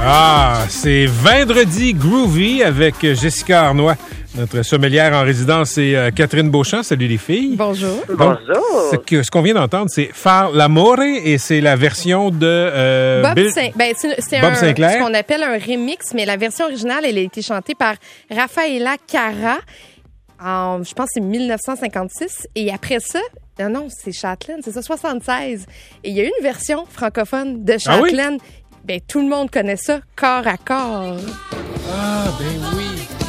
Ah, c'est Vendredi Groovy avec Jessica Arnois, notre sommelière en résidence, et Catherine Beauchamp. Salut les filles. Bonjour. Donc, Bonjour. ce qu'on vient d'entendre, c'est Far l'amore, et c'est la version de Bob, Bill... c'est Bob Sinclair. ce qu'on appelle un remix, mais la version originale, elle a été chantée par Rafaela Carrà en, je pense, c'est 1956. Et après ça, non, c'est Châtelaine, c'est ça, 76. Et il y a une version francophone de Châtelaine. Ah oui? Ben, tout le monde connaît ça, Corps à corps. Ah, ben oui.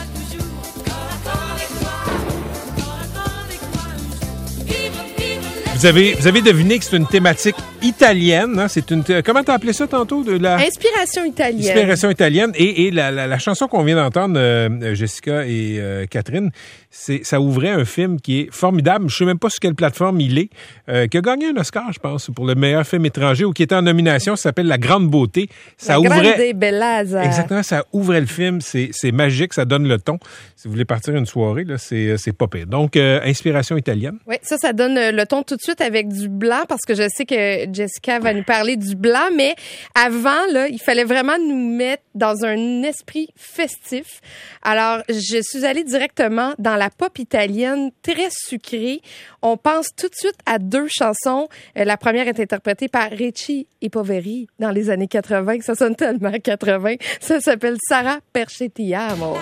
Vous avez deviné que c'est une thématique italienne. Hein? C'est une comment t'as appelé ça tantôt? Inspiration italienne. Inspiration italienne. Et la chanson qu'on vient d'entendre, Jessica et Catherine, ça ouvrait un film qui est formidable. Je sais même pas sur quelle plateforme il est, qui a gagné un Oscar, je pense, pour le meilleur film étranger, ou qui était en nomination. Ça s'appelle La Grande Beauté. Ça ouvrait. Grande Bellezza. Exactement, ça ouvrait le film. C'est magique, ça donne le ton. Si vous voulez partir une soirée, là, c'est pas pire. Donc, inspiration italienne. Oui, ça donne le ton tout de suite avec du blanc, parce que je sais que Jessica va nous parler du blanc, mais avant, là, il fallait vraiment nous mettre dans un esprit festif. Alors, je suis allée directement dans la pop italienne, très sucrée. On pense tout de suite à deux chansons. La première est interprétée par Ricci e Poveri dans les années 80. Ça sonne tellement 80. Ça s'appelle Sarà perché ti amo.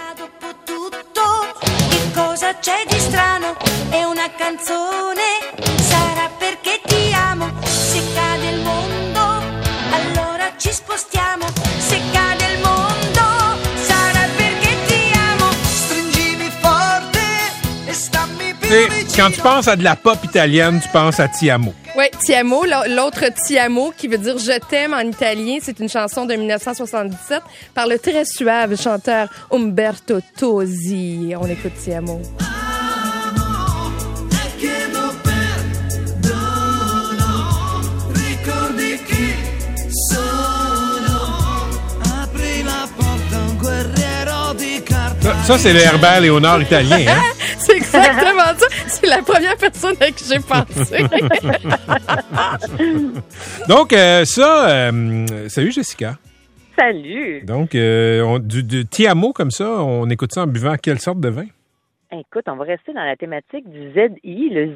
Cosa c'è di strano? È una canzone, sarà perché ti amo. Se cade il mondo, allora ci spostiamo. Se cade il mondo, sarà perché ti amo. Stringimi forte e stammi più vicino. Quand tu penses à de la pop italienne, tu penses à Ti amo. Oui, Ti amo, l'autre Ti amo, qui veut dire je t'aime en italien. C'est une chanson de 1977 par le très suave chanteur Umberto Tozzi. On écoute Ti amo. Ça, c'est le Herbert Léonard italien, hein? C'est exactement ça. C'est la première personne à qui j'ai pensé. Donc, salut Jessica. Salut. Donc, du Ti amo comme ça, on écoute ça en buvant quelle sorte de vin? Écoute, on va rester dans la thématique du ZI, le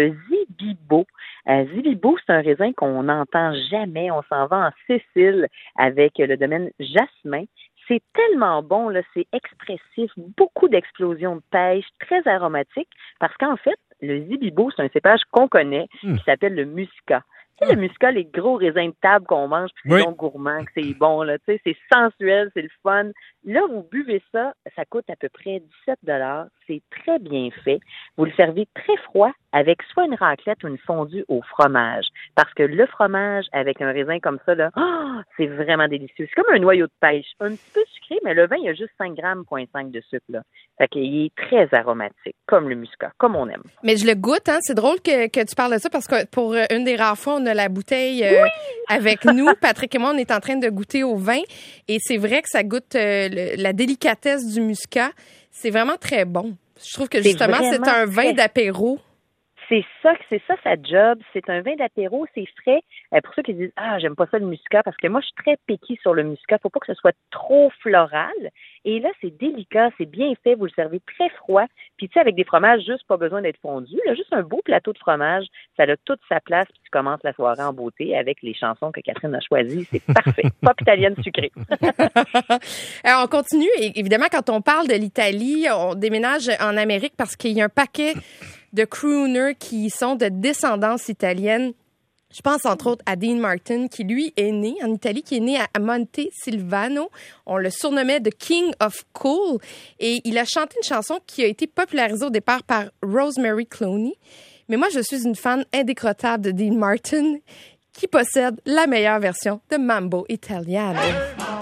Zibibo. Zibibo, c'est un raisin qu'on n'entend jamais. On s'en va en Sicile avec le domaine Jasmin. C'est tellement bon, là, c'est expressif, beaucoup d'explosions de pêche, très aromatique, parce qu'en fait, le Zibibo, c'est un cépage qu'on connaît, qui s'appelle le muscat. Tu sais, le muscat, les gros raisins de table qu'on mange, puis c'est donc gourmand, que c'est bon, là, tu sais, c'est sensuel, c'est le fun. Là, vous buvez ça, ça coûte à peu près 17 $. C'est très bien fait. Vous le servez très froid avec soit une raclette ou une fondue au fromage. Parce que le fromage avec un raisin comme ça, là, c'est vraiment délicieux. C'est comme un noyau de pêche. Un petit peu sucré, mais le vin, il y a juste 5,5 grammes de sucre, là. Fait qu'il est très aromatique, comme le muscat, comme on aime. Mais je le goûte, hein. C'est drôle que tu parles de ça, parce que pour une des rares fois, on a la bouteille avec nous. Patrick et moi, on est en train de goûter au vin. Et c'est vrai que ça goûte la délicatesse du muscat. C'est vraiment très bon. Je trouve que justement, c'est un vin d'apéro. C'est ça sa job. C'est un vin d'apéro, c'est frais. Pour ceux qui disent j'aime pas ça le muscat, parce que moi je suis très picky sur le muscat. Faut pas que ce soit trop floral. Et là c'est délicat, c'est bien fait. Vous le servez très froid. Puis tu sais, avec des fromages, juste pas besoin d'être fondu. Là, juste un beau plateau de fromage, ça a toute sa place. Puis tu commences la soirée en beauté avec les chansons que Catherine a choisies. C'est parfait. Pop italienne sucrée. Alors, on continue. Et évidemment, quand on parle de l'Italie, on déménage en Amérique parce qu'il y a un paquet de crooners qui sont de descendance italienne. Je pense entre autres à Dean Martin, qui lui est né en Italie, qui est né à Montesilvano. On le surnommait The King of Cool. Et il a chanté une chanson qui a été popularisée au départ par Rosemary Clooney. Mais moi, je suis une fan indécrottable de Dean Martin, qui possède la meilleure version de Mambo Italiano. Hey,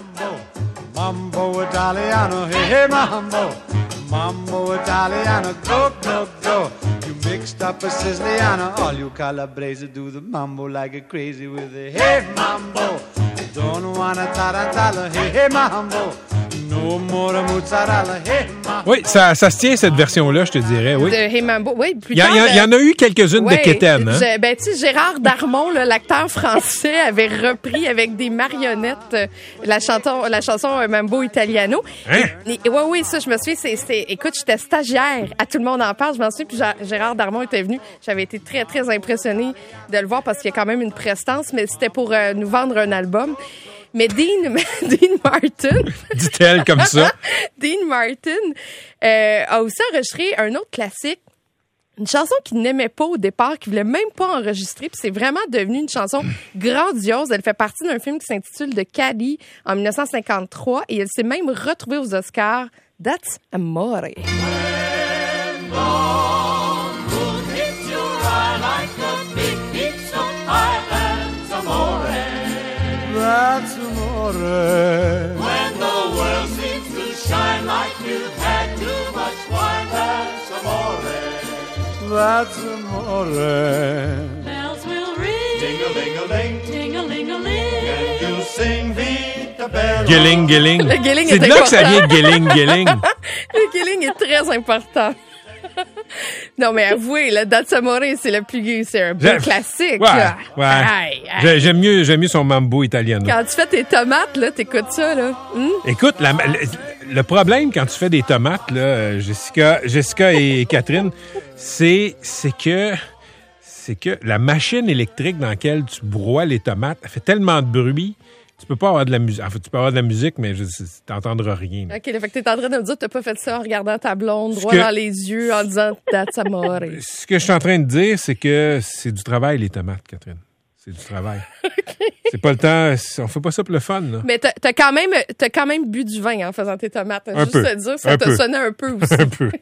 Mambo Italiano, hey, Mambo. Mambo Italiano, go, go, go. You mixed up a Siciliano. All you Calabrese do the mambo like a crazy with a hey, Mambo. Don't wanna tarantella, hey, Mambo. No more mozzarella, hey mambo. Oui, ça se tient, cette version-là, je te dirais, oui. De Hey Mambo. Oui, plus Il y, tard. il y en a eu quelques-unes ouais, de quétaines, hein? Ben, tu sais, Gérard Darmon, là, l'acteur français, avait repris avec des marionnettes la chanson Mambo Italiano. Hein? Oui, ça, je me souviens, écoute, j'étais stagiaire, à Tout le monde en parle, je m'en souviens, puis Gérard Darmon était venu. J'avais été très, très impressionnée de le voir parce qu'il y a quand même une prestance, mais c'était pour nous vendre un album. Mais Dean Martin... Dit-elle comme ça. Dean Martin a aussi enregistré un autre classique, une chanson qu'il n'aimait pas au départ, qu'il voulait même pas enregistrer, puis c'est vraiment devenu une chanson grandiose. Elle fait partie d'un film qui s'intitule The Caddy en 1953 et elle s'est même retrouvée aux Oscars. That's Amore. That's amore. When the world seems to shine like you've had too much wine, that's amore. That's amore. Bells will ring, Ding-a-ling-a-ling, ting-a-ling-a-ling. and you sing Vita Bella. Gelling. Le gelling C'est est de là que ça important. vient de Gelling. Le killing est très important. Non, mais avouez, le That's Amore, c'est un beau classique. là. Ouais. Aïe, aïe. J'aime mieux son Mambo Italiano. Quand tu fais tes tomates, là, t'écoutes ça, là. Écoute, le problème quand tu fais des tomates, là, Jessica et Catherine, c'est que la machine électrique dans laquelle tu broies les tomates, elle fait tellement de bruit, tu peux pas avoir de la musique. Enfin, tu peux avoir de la musique, mais tu n'entendras rien. OK, là, fait que t'es en train de me dire que t'as pas fait ça en regardant ta blonde droit dans les yeux en disant That's Amore. Ce que je suis en train de dire, c'est que c'est du travail, les tomates, Catherine. C'est du travail. C'est pas le temps. On fait pas ça pour le fun, là. Mais t'as quand même bu du vin en faisant tes tomates. Hein, Un juste peu. te dire, ça Un t'a peu. sonné un peu aussi. Un peu.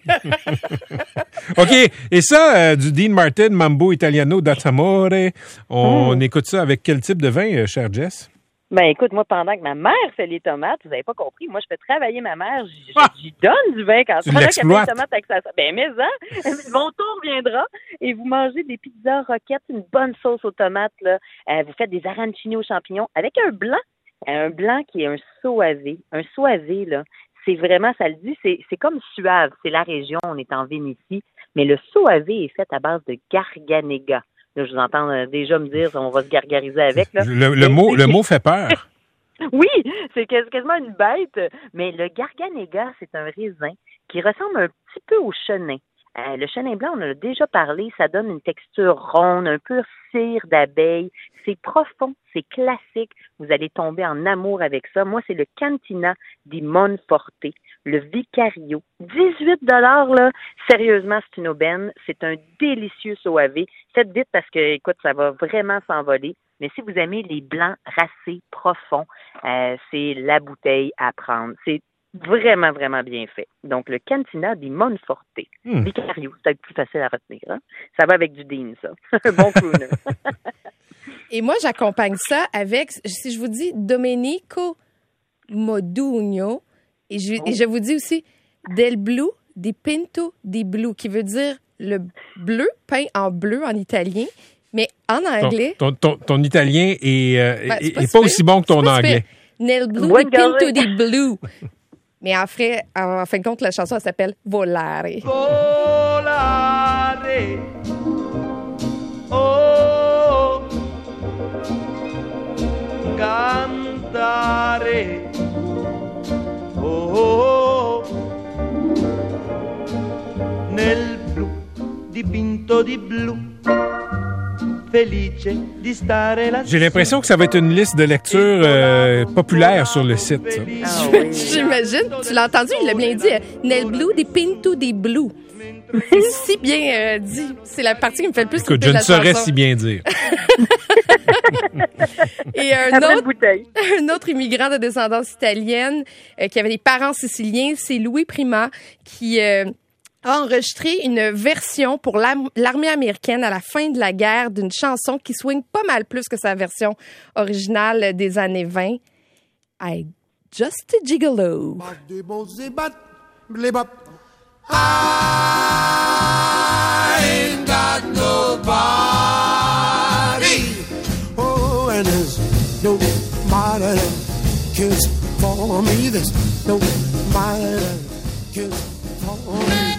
OK. Et ça, du Dean Martin, Mambo Italiano, That's Amore, on écoute ça avec quel type de vin, cher Jess? Ben écoute, moi, pendant que ma mère fait les tomates, vous avez pas compris, moi, je fais travailler ma mère, j'y donne du vin quand Tu pendant qu'elle fait l'exploites. les tomates avec sa... Ben, mais ça, mon tour viendra et vous mangez des pizzas roquettes, une bonne sauce aux tomates, là. Vous faites des arancini aux champignons avec un blanc qui est un soavé. Un soavé, là, c'est vraiment, ça le dit, c'est comme Suave, c'est la région, on est en Vénétie, mais le soavé est fait à base de Garganega. Là, je vous entends déjà me dire on va se gargariser avec. Là. Le mot fait peur. Oui, c'est quasiment une bête, mais le Garganega, c'est un raisin qui ressemble un petit peu au chenin. Le chenin blanc, on en a déjà parlé, ça donne une texture ronde, un peu cire d'abeille. C'est profond, c'est classique. Vous allez tomber en amour avec ça. Moi, c'est le Cantina di Monforte, le Vicario. 18 $, là. Sérieusement, c'est une aubaine. C'est un délicieux soavé. Faites vite parce que, écoute, ça va vraiment s'envoler. Mais si vous aimez les blancs racés profonds, c'est la bouteille à prendre. C'est vraiment, vraiment bien fait. Donc, le Cantina di Monforte. Vicario, c'est peut-être plus facile à retenir. Hein? Ça va avec du Dean, ça. Un bon crooner. Et moi, j'accompagne ça avec, si je vous dis Domenico Modugno, et je vous dis aussi Del Blu di Pinto di Blu, qui veut dire le bleu, peint en bleu en italien, mais en anglais... Ton italien est c'est pas aussi bon que ton anglais. Nel Blu di Pinto di Blu. Mais en fin de compte, la chanson, elle s'appelle Volare. Volare. Oh, cantare. Oh, nel blu dipinto di blu. Felice di stare là. J'ai l'impression que ça va être une liste de lecture populaire sur le site. Ça. Ah, oui. J'imagine. Tu l'as entendu, il l'a bien dit. Nel Blu di Pinto di Blu. C'est si bien dit. C'est la partie qui me fait le plus Écoute, triper je de ne la saurais chanson. si bien dire. Et Après une bouteille. un autre immigrant de descendance italienne qui avait des parents siciliens, c'est Louis Prima, qui a enregistré une version pour l'armée américaine à la fin de la guerre d'une chanson qui swing pas mal plus que sa version originale des années 20. I Just a Gigolo. I ain't got nobody. Oh, and there's nobody that cares for me. There's nobody can for me.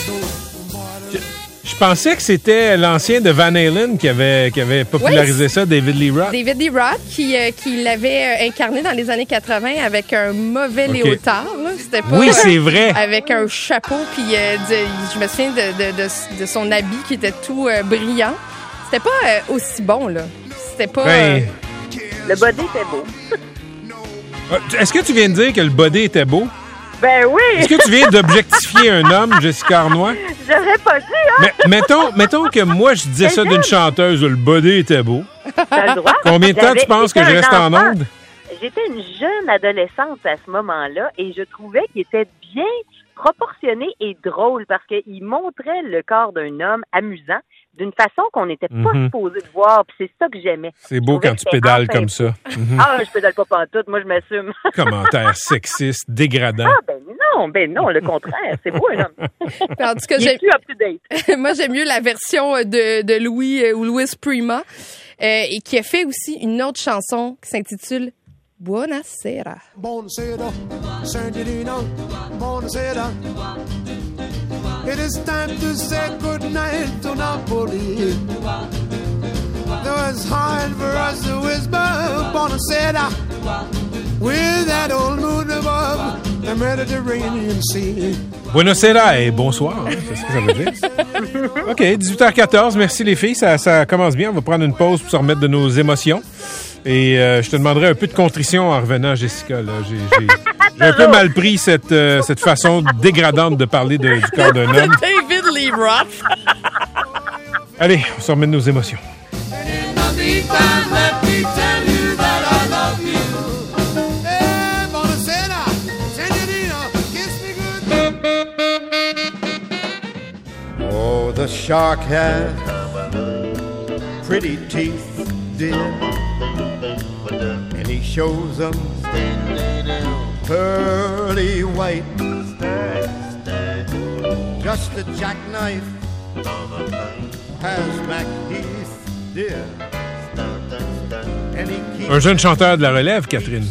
Je pensais que c'était l'ancien de Van Halen qui avait popularisé ça, David Lee Roth. David Lee Roth qui l'avait incarné dans les années 80 avec un mauvais léotard. Là. C'était pas, oui, c'est vrai. Avec un chapeau, puis je me souviens de son habit qui était tout brillant. C'était pas aussi bon, là. C'était pas... Le body était beau. Est-ce que tu viens de dire que le body était beau? Ben oui! Est-ce que tu viens d'objectifier un homme, Jessica Arnois? J'aurais pas dit, hein? Mais mettons que moi, je disais ça d'une chanteuse, le body était beau. T'as le droit. Combien de temps tu penses que je reste en onde? J'étais une jeune adolescente à ce moment-là et je trouvais qu'il était bien proportionné et drôle parce qu'il montrait le corps d'un homme amusant d'une façon qu'on n'était pas supposé de voir. Puis c'est ça que j'aimais. C'est beau quand tu pédales comme ça. Ah, je pédale pas pantoute, moi je m'assume. Commentaire sexiste, dégradant. Ah, ben non, le contraire. C'est beau un homme. En tout cas, il est plus up-to-date. Moi, j'aime mieux la version de Louis ou Louis Prima et qui a fait aussi une autre chanson qui s'intitule Buonasera. Buonasera, Sandrina, buonasera. It is time to say goodnight to Napoli. Though it's hard for us to whisper buonasera with that old moon above the Mediterranean Sea. Buonasera et bonsoir, c'est ce que ça veut dire. OK, 18h14, merci les filles, ça commence bien. On va prendre une pause pour se remettre de nos émotions. Et je te demanderai un peu de contrition en revenant, Jessica. Là. J'ai un peu mal pris cette façon dégradante de parler du corps d'un homme. David Lee Roth. Allez, on se remet de nos émotions. Oh, the shark has pretty teeth, dear, and he shows them pearly white, just a jackknife has MacHeath, dear. Un jeune chanteur de la relève, Catherine.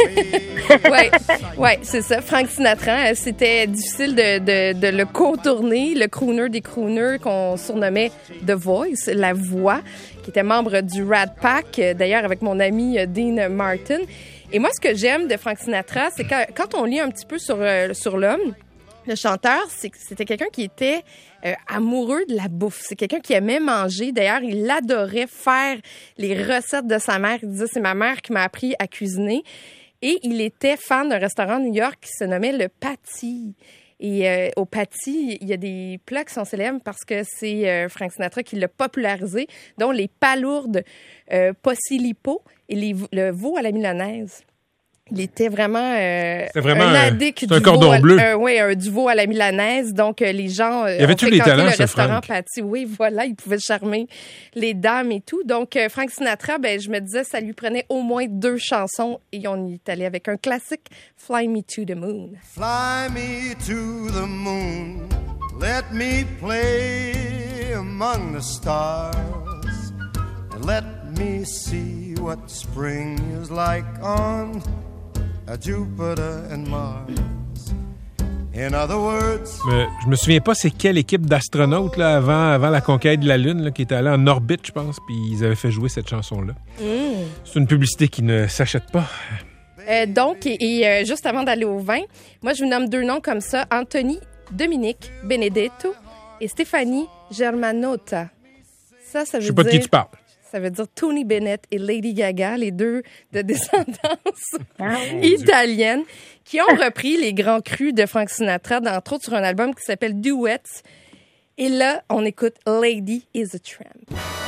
Ouais, c'est ça. Frank Sinatra, c'était difficile de le contourner, le crooner des crooners qu'on surnommait The Voice, la voix, qui était membre du Rat Pack, d'ailleurs avec mon ami Dean Martin. Et moi, ce que j'aime de Frank Sinatra, c'est que quand on lit un petit peu sur l'homme, le chanteur, c'était quelqu'un qui était amoureux de la bouffe. C'est quelqu'un qui aimait manger. D'ailleurs, il adorait faire les recettes de sa mère. Il disait, c'est ma mère qui m'a appris à cuisiner. Et il était fan d'un restaurant à New York qui se nommait le Patty. Et au Patty, il y a des plats qui sont célèbres parce que c'est Frank Sinatra qui l'a popularisé, dont les palourdes Posillipo et le veau à la milanaise. Il était vraiment, un addict du cordon bleu. Du veau à la milanaise. Donc, les gens il y avait tous les talents, le restaurant Patty. Oui, voilà, il pouvait charmer les dames et tout. Donc, Frank Sinatra, je me disais, ça lui prenait au moins 2 chansons et on y est allé avec un classique, Fly Me to the Moon. Fly me to the moon, let me play among the stars, and let me see what spring is like on Jupiter and Mars. In other words... Je me souviens pas c'est quelle équipe d'astronautes là, avant la conquête de la Lune là, qui était allée en orbite, je pense, puis ils avaient fait jouer cette chanson-là. C'est une publicité qui ne s'achète pas. Donc, juste avant d'aller au vin, moi, je vous nomme 2 noms comme ça, Anthony Dominique Benedetto et Stéphanie Germanotta. Ça veut dire... Je sais pas de qui tu parles. Ça veut dire Tony Bennett et Lady Gaga, les 2 de descendance italienne, qui ont repris les grands crus de Frank Sinatra, entre autres sur un album qui s'appelle Duets. Et là, on écoute Lady is a Tramp.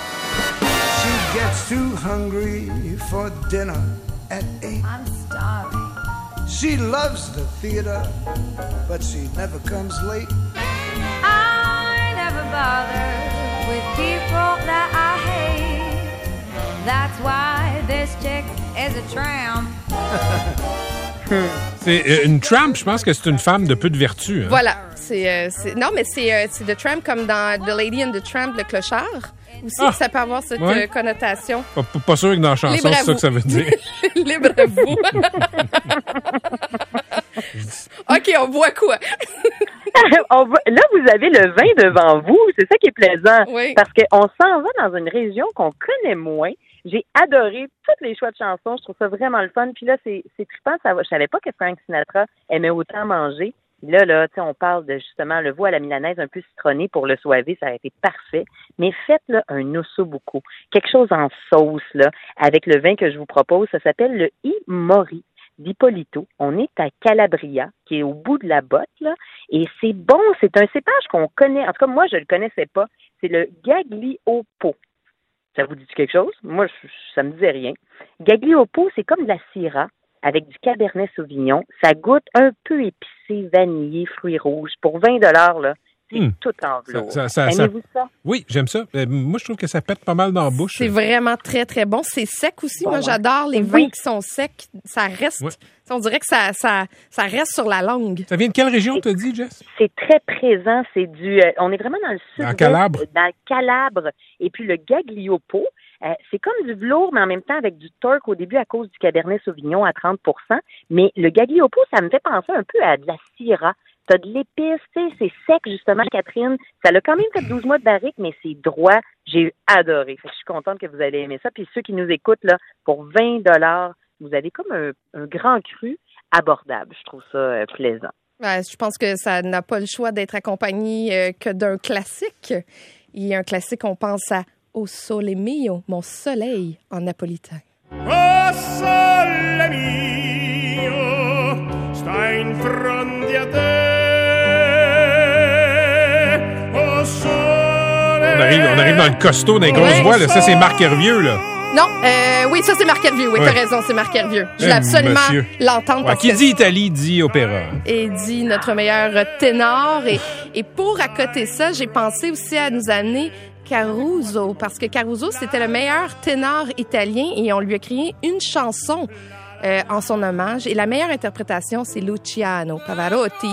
She gets too hungry for dinner at 8. I'm starving. She loves the theater, but she never comes late. I never bother with people that I hate. That's why this chick is a tramp. C'est une tramp, je pense que c'est une femme de peu de vertu. Hein? Voilà. C'est The Tramp comme dans The Lady and the Tramp, le clochard. Aussi, ça peut avoir cette connotation. Pas sûr que dans la chanson, c'est ça que ça veut dire. Libre à vous. on boit quoi? Là, vous avez le vin devant vous. C'est ça qui est plaisant. Oui. Parce qu'on s'en va dans une région qu'on connaît moins. J'ai adoré tous les choix de chansons. Je trouve ça vraiment le fun. Puis là, c'est trippant. Je savais pas que Frank Sinatra aimait autant manger. Là, tu sais, on parle de justement le veau à la milanaise un peu citronné pour le soiver. Ça a été parfait. Mais faites là un ossobuco. Quelque chose en sauce, là, avec le vin que je vous propose. Ça s'appelle le I Mori d'Ippolito. On est à Calabria, qui est au bout de la botte, là. Et c'est bon. C'est un cépage qu'on connaît. En tout cas, moi, je le connaissais pas. C'est le Gagliopo. Ça vous dit quelque chose? Moi, ça me disait rien. Gagliopo, c'est comme de la Syrah avec du Cabernet Sauvignon. Ça goûte un peu épicé, vanillé, fruits rouges. Pour 20 $, là, c'est tout en velours. Aimez-vous ça? Oui, j'aime ça. Moi, je trouve que ça pète pas mal dans la bouche. C'est vraiment très, très bon. C'est sec aussi. Moi, j'adore les vins qui sont secs. Ça reste... Ouais. On dirait que ça reste sur la langue. Ça vient de quelle région, t'as dit, Jess? C'est très présent. C'est on est vraiment dans le sud. En Calabre? Dans le Calabre. Et puis le Gagliopo, c'est comme du velours, mais en même temps avec du torque au début à cause du Cabernet Sauvignon à 30 %. Mais le Gagliopo, ça me fait penser un peu à de la Syrah. T'as de l'épice, tu sais, c'est sec, justement, Catherine. Ça a quand même fait 12 mois de barrique, mais c'est droit. J'ai adoré. Fait que je suis contente que vous allez aimer ça. Puis ceux qui nous écoutent, là, pour 20 $, vous avez comme un grand cru abordable. Je trouve ça plaisant. Ouais, je pense que ça n'a pas le choix d'être accompagné que d'un classique. Et un classique, on pense à O Sole Mio, mon soleil en napolitain. O sole mio, sta in fronte a te. O sole. On arrive dans le costaud, dans les grosses voix. Là. Ça, c'est Marc Hervieux, là. Non, oui, ça, c'est Marc Hervieux. Oui, t'as raison, c'est Marc Hervieux. Je voulais absolument l'entendre. Ouais, qui dit Italie, dit opéra. Et dit notre meilleur ténor. Et pour accoter ça, j'ai pensé aussi à nous amener Caruso, parce que Caruso, c'était le meilleur ténor italien et on lui a créé une chanson en son hommage. Et la meilleure interprétation, c'est Luciano Pavarotti.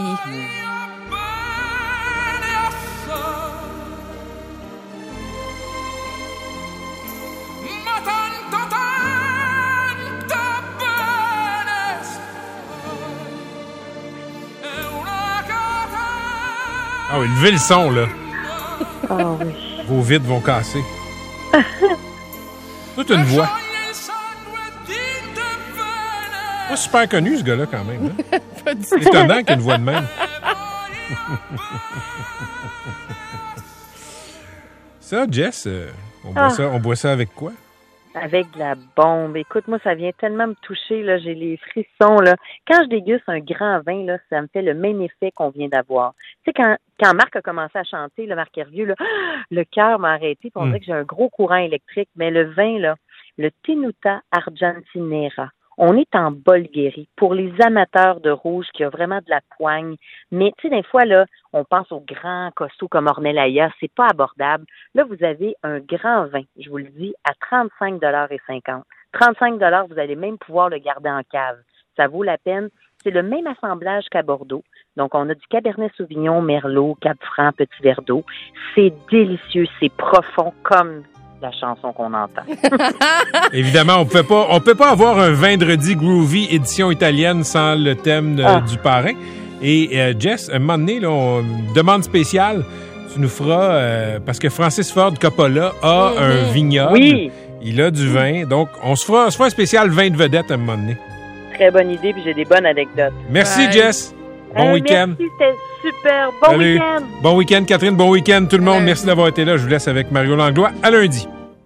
Ah oui, levez le son, là. Ah oui. Vos vides vont casser. Toute une voix. Pas super connu, ce gars-là, quand même. Hein? C'est étonnant qu'il ait une voix de même. Ça, Jess, on boit ça avec quoi? Avec de la bombe. Écoute, moi, ça vient tellement me toucher, là, j'ai les frissons, là. Quand je déguste un grand vin, là, ça me fait le même effet qu'on vient d'avoir. Tu sais, quand Marc a commencé à chanter, le Marc Hervieux, là, le cœur m'a arrêté, puis on dirait que j'ai un gros courant électrique. Mais le vin, là, le Tenuta Argentinera, on est en Bulgarie. Pour les amateurs de rouge qui a vraiment de la poigne. Mais, tu sais, des fois, là, on pense aux grands costauds comme Ornellaia. C'est pas abordable. Là, vous avez un grand vin, je vous le dis, à 35,50 $. 35 $, vous allez même pouvoir le garder en cave. Ça vaut la peine. C'est le même assemblage qu'à Bordeaux. Donc, on a du Cabernet Sauvignon, Merlot, Cap-Franc, Petit Verre d'eau. C'est délicieux. C'est profond comme la chanson qu'on entend. Évidemment, on peut pas avoir un vendredi groovy édition italienne sans le thème du parrain. Et Jess, un moment donné, là, demande spéciale, tu nous feras parce que Francis Ford Coppola a un vignoble. Oui. Il a du vin. Donc, on se fera un spécial vin de vedette à un moment donné. Très bonne idée, puis j'ai des bonnes anecdotes. Merci, Jess. Bon week-end. Merci, c'était super. Bon week-end. Bon week-end, Catherine. Bon week-end, tout le monde. Merci d'avoir été là. Je vous laisse avec Mario Langlois. À lundi.